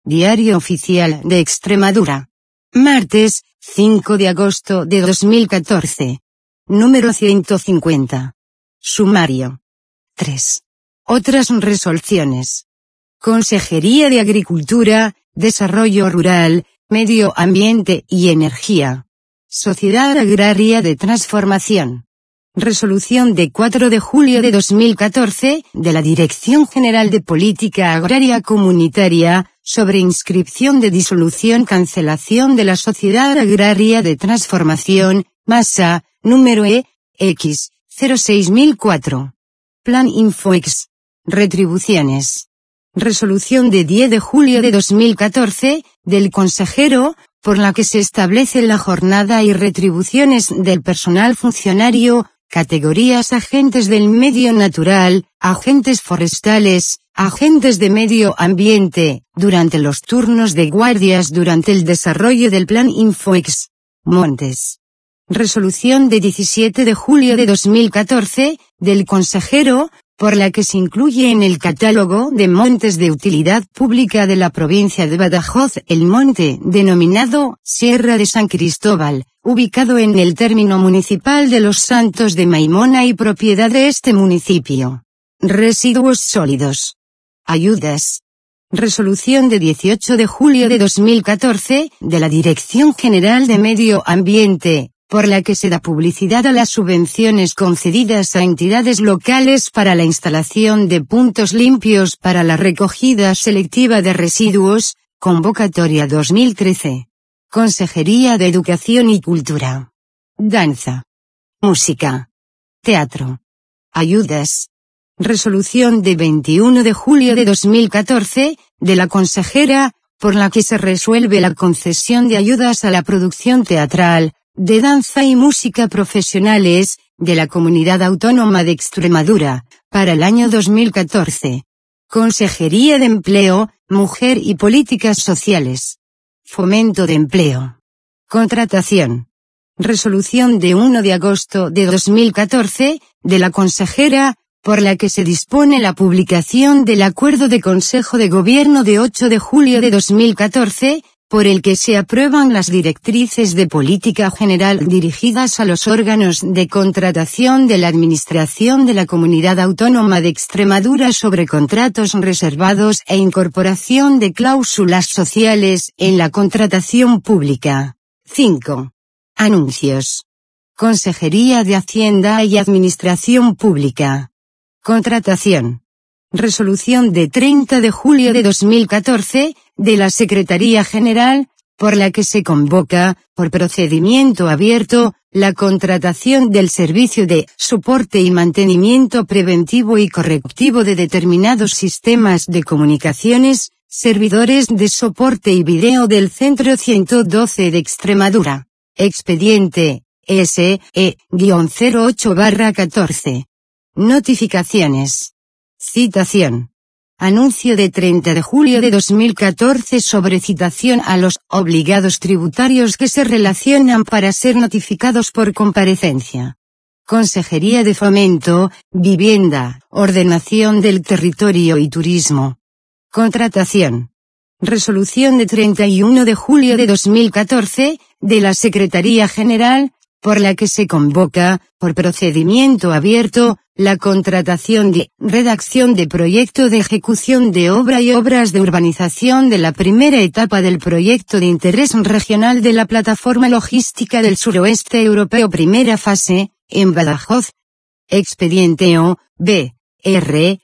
Diario Oficial de Extremadura. Martes, 5 de agosto de 2014. Número 150. Sumario. 3. Otras resoluciones. Consejería de Agricultura, Desarrollo Rural, Medio Ambiente y Energía. Sociedad Agraria de Transformación. Resolución de 4 de julio de 2014, de la Dirección General de Política Agraria Comunitaria, sobre inscripción de disolución cancelación de la Sociedad Agraria de Transformación, masa, número EX, 06004. Plan InfoEx. Retribuciones. Resolución de 10 de julio de 2014, del consejero, por la que se establece la jornada y retribuciones del personal funcionario, categorías agentes del medio natural, agentes forestales, agentes de medio ambiente, durante los turnos de guardias durante el desarrollo del Plan InfoEx. Montes. Resolución de 17 de julio de 2014, del consejero, por la que se incluye en el catálogo de montes de utilidad pública de la provincia de Badajoz el monte denominado Sierra de San Cristóbal, ubicado en el término municipal de Los Santos de Maimona y propiedad de este municipio. Residuos sólidos. Ayudas. Resolución de 18 de julio de 2014, de la Dirección General de Medio Ambiente, por la que se da publicidad a las subvenciones concedidas a entidades locales para la instalación de puntos limpios para la recogida selectiva de residuos, convocatoria 2013. Consejería de Educación y Cultura. Danza. Música. Teatro. Ayudas. Resolución de 21 de julio de 2014, de la consejera, por la que se resuelve la concesión de ayudas a la producción teatral, de danza y música profesionales, de la Comunidad Autónoma de Extremadura, para el año 2014. Consejería de Empleo, Mujer y Políticas Sociales. Fomento de Empleo. Contratación. Resolución de 1 de agosto de 2014, de la consejera, por la que se dispone la publicación del Acuerdo de Consejo de Gobierno de 8 de julio de 2014, por el que se aprueban las directrices de política general dirigidas a los órganos de contratación de la Administración de la Comunidad Autónoma de Extremadura sobre contratos reservados e incorporación de cláusulas sociales en la contratación pública. 5. Anuncios. Consejería de Hacienda y Administración Pública. Contratación. Resolución de 30 de julio de 2014, de la Secretaría General, por la que se convoca, por procedimiento abierto, la contratación del servicio de soporte y mantenimiento preventivo y correctivo de determinados sistemas de comunicaciones, servidores de soporte y video del Centro 112 de Extremadura. Expediente SE-08/14. Notificaciones. Citación. Anuncio de 30 de julio de 2014 sobre citación a los obligados tributarios que se relacionan para ser notificados por comparecencia. Consejería de Fomento, Vivienda, Ordenación del Territorio y Turismo. Contratación. Resolución de 31 de julio de 2014, de la Secretaría General, por la que se convoca, por procedimiento abierto, la contratación de redacción de proyecto de ejecución de obra y obras de urbanización de la primera etapa del proyecto de interés regional de la Plataforma Logística del Suroeste Europeo primera fase, en Badajoz. Expediente O.B.R.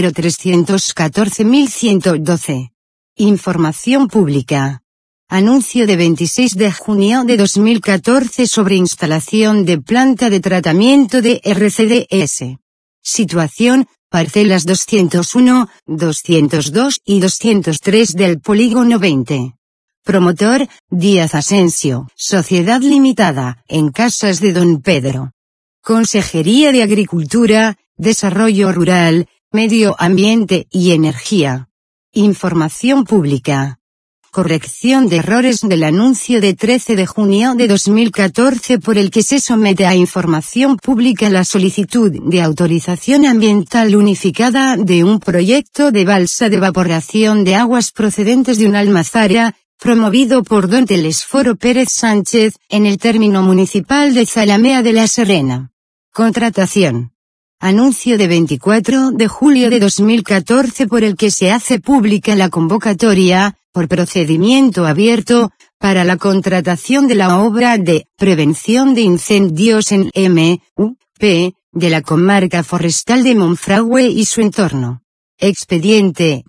0314112. Información pública. Anuncio de 26 de junio de 2014 sobre instalación de planta de tratamiento de RCDS. Situación, parcelas 201, 202 y 203 del Polígono 20. Promotor, Díaz Asensio, Sociedad Limitada, en Casas de Don Pedro. Consejería de Agricultura, Desarrollo Rural, Medio Ambiente y Energía. Información pública. corrección de errores del anuncio de 13 de junio de 2014 por el que se somete a información pública la solicitud de autorización ambiental unificada de un proyecto de balsa de evaporación de aguas procedentes de una almazara, promovido por don Telesforo Pérez Sánchez, en el término municipal de Zalamea de la Serena. Contratación. Anuncio de 24 de julio de 2014 por el que se hace pública la convocatoria, por procedimiento abierto, para la contratación de la obra de prevención de incendios en M.U.P. de la comarca forestal de Monfragüe y su entorno. Expediente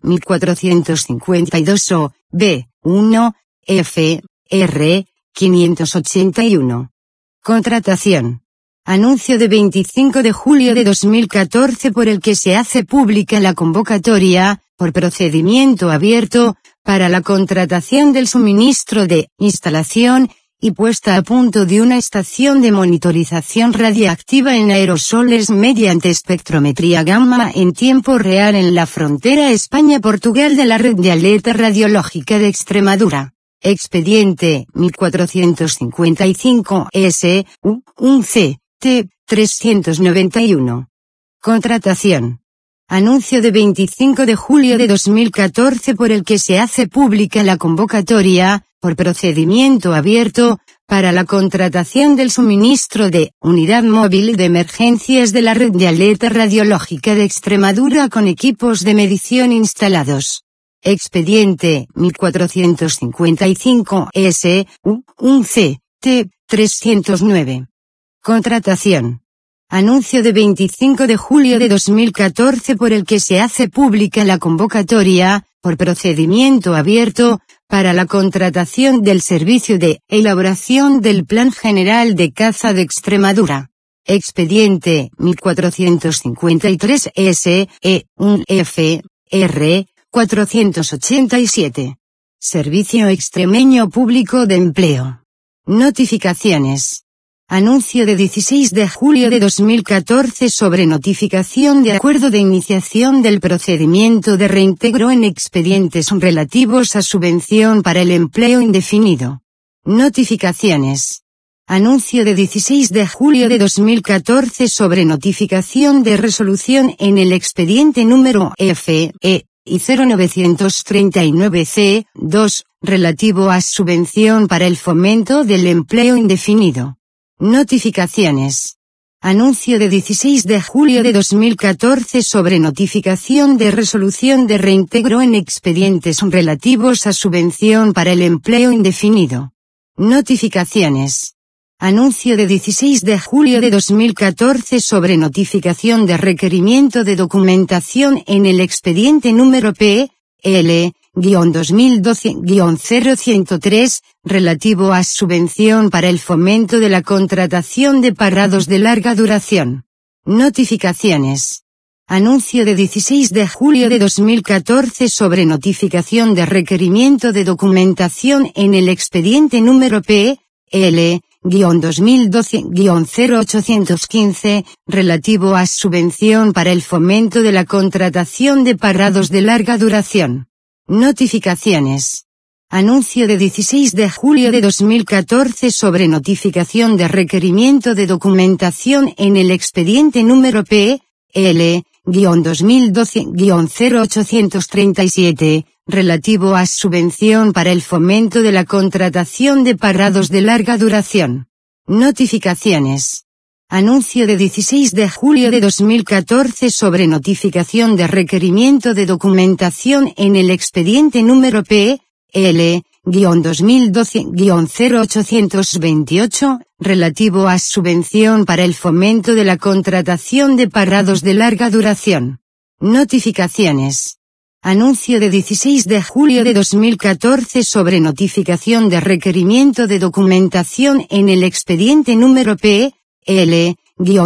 1452 B. 1, F. R. 581. Contratación. Anuncio de 25 de julio de 2014 por el que se hace pública la convocatoria, por procedimiento abierto, para la contratación del suministro de instalación y puesta a punto de una estación de monitorización radiactiva en aerosoles mediante espectrometría gamma en tiempo real en la frontera España-Portugal de la Red de Alerta Radiológica de Extremadura. Expediente 1455 S. U. 1C. T. 391. Contratación. Anuncio de 25 de julio de 2014 por el que se hace pública la convocatoria, por procedimiento abierto, para la contratación del suministro de unidad móvil de emergencias de la Red de Alerta Radiológica de Extremadura con equipos de medición instalados. Expediente 1455 S. U. 1C. T. 309. Contratación. Anuncio de 25 de julio de 2014 por el que se hace pública la convocatoria, por procedimiento abierto, para la contratación del servicio de elaboración del Plan General de Caza de Extremadura. Expediente 1453 S. E. 1 F. R. 487. Servicio Extremeño Público de Empleo. Notificaciones. Anuncio de 16 de julio de 2014 sobre notificación de acuerdo de iniciación del procedimiento de reintegro en expedientes relativos a subvención para el empleo indefinido. Notificaciones. Anuncio de 16 de julio de 2014 sobre notificación de resolución en el expediente número F. E. y 0939 C2, relativo a subvención para el fomento del empleo indefinido. Notificaciones. Anuncio de 16 de julio de 2014 sobre notificación de resolución de reintegro en expedientes relativos a subvención para el empleo indefinido. Notificaciones. Anuncio de 16 de julio de 2014 sobre notificación de requerimiento de documentación en el expediente número P. L. 2012-0103, relativo a subvención para el fomento de la contratación de parados de larga duración. Notificaciones. Anuncio de 16 de julio de 2014 sobre notificación de requerimiento de documentación en el expediente número P. L. 2012-0815, relativo a subvención para el fomento de la contratación de parados de larga duración. Notificaciones. Anuncio de 16 de julio de 2014 sobre notificación de requerimiento de documentación en el expediente número P. L. 2012-0837, relativo a subvención para el fomento de la contratación de parados de larga duración. Notificaciones. Anuncio de 16 de julio de 2014 sobre notificación de requerimiento de documentación en el expediente número P. L. 2012-0828, relativo a subvención para el fomento de la contratación de parados de larga duración. Notificaciones. Anuncio de 16 de julio de 2014 sobre notificación de requerimiento de documentación en el expediente número P. L.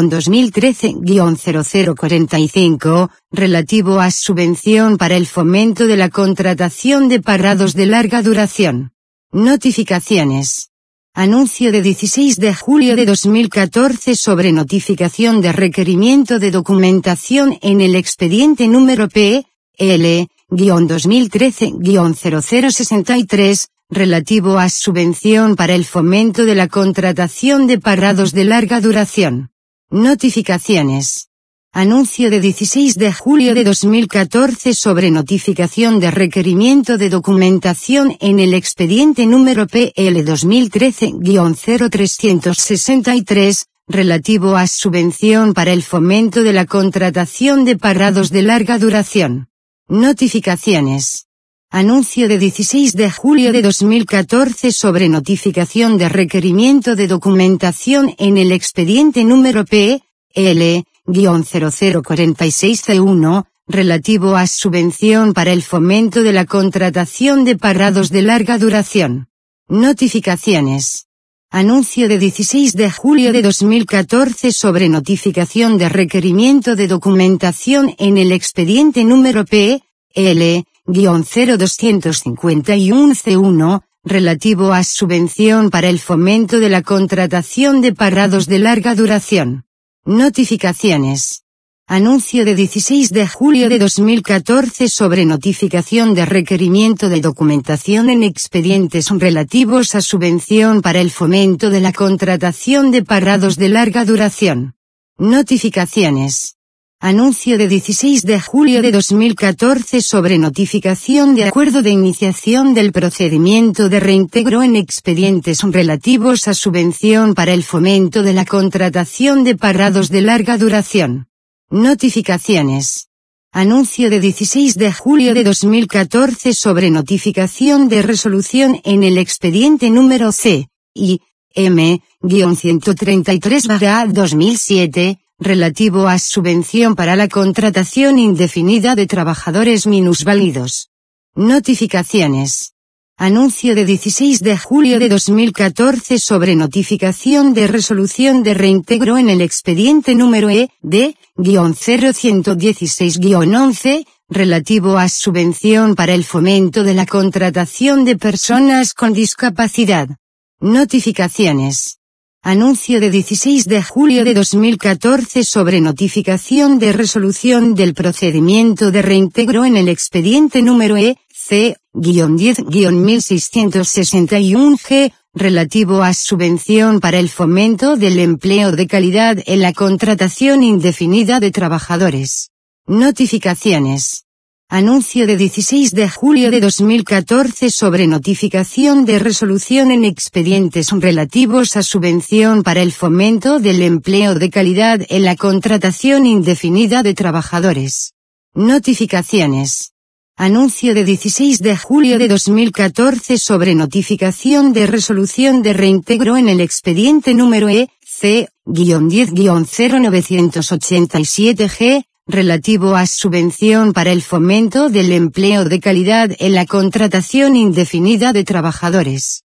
2013-0045, relativo a subvención para el fomento de la contratación de parados de larga duración. Notificaciones. Anuncio de 16 de julio de 2014 sobre notificación de requerimiento de documentación en el expediente número P. L. E-2013-0063, relativo a subvención para el fomento de la contratación de parados de larga duración. Notificaciones. Anuncio de 16 de julio de 2014 sobre notificación de requerimiento de documentación en el expediente número PL 2013-0363, relativo a subvención para el fomento de la contratación de parados de larga duración. Notificaciones. Anuncio de 16 de julio de 2014 sobre notificación de requerimiento de documentación en el expediente número PL 0046C1, relativo a subvención para el fomento de la contratación de parados de larga duración. Notificaciones. Anuncio de 16 de julio de 2014 sobre notificación de requerimiento de documentación en el expediente número PL 0251C1, relativo a subvención para el fomento de la contratación de parados de larga duración. Notificaciones. Anuncio de 16 de julio de 2014 sobre notificación de requerimiento de documentación en expedientes relativos a subvención para el fomento de la contratación de parados de larga duración. Notificaciones. Anuncio de 16 de julio de 2014 sobre notificación de acuerdo de iniciación del procedimiento de reintegro en expedientes relativos a subvención para el fomento de la contratación de parados de larga duración. Notificaciones. Anuncio de 16 de julio de 2014 sobre notificación de resolución en el expediente número C-I-M-133/2007, relativo a subvención para la contratación indefinida de trabajadores minusválidos. Notificaciones. Anuncio de 16 de julio de 2014 sobre notificación de resolución de reintegro en el expediente número ED-0116-11, relativo a subvención para el fomento de la contratación de personas con discapacidad. Notificaciones. Anuncio de 16 de julio de 2014 sobre notificación de resolución del procedimiento de reintegro en el expediente número EC-10-1661G, relativo a subvención para el fomento del empleo de calidad en la contratación indefinida de trabajadores. Notificaciones. Anuncio de 16 de julio de 2014 sobre notificación de resolución en expedientes relativos a subvención para el fomento del empleo de calidad en la contratación indefinida de trabajadores. Notificaciones. Anuncio de 16 de julio de 2014 sobre notificación de resolución de reintegro en el expediente número EC-10-0987G, relativo a subvención para el fomento del empleo de calidad en la contratación indefinida de trabajadores.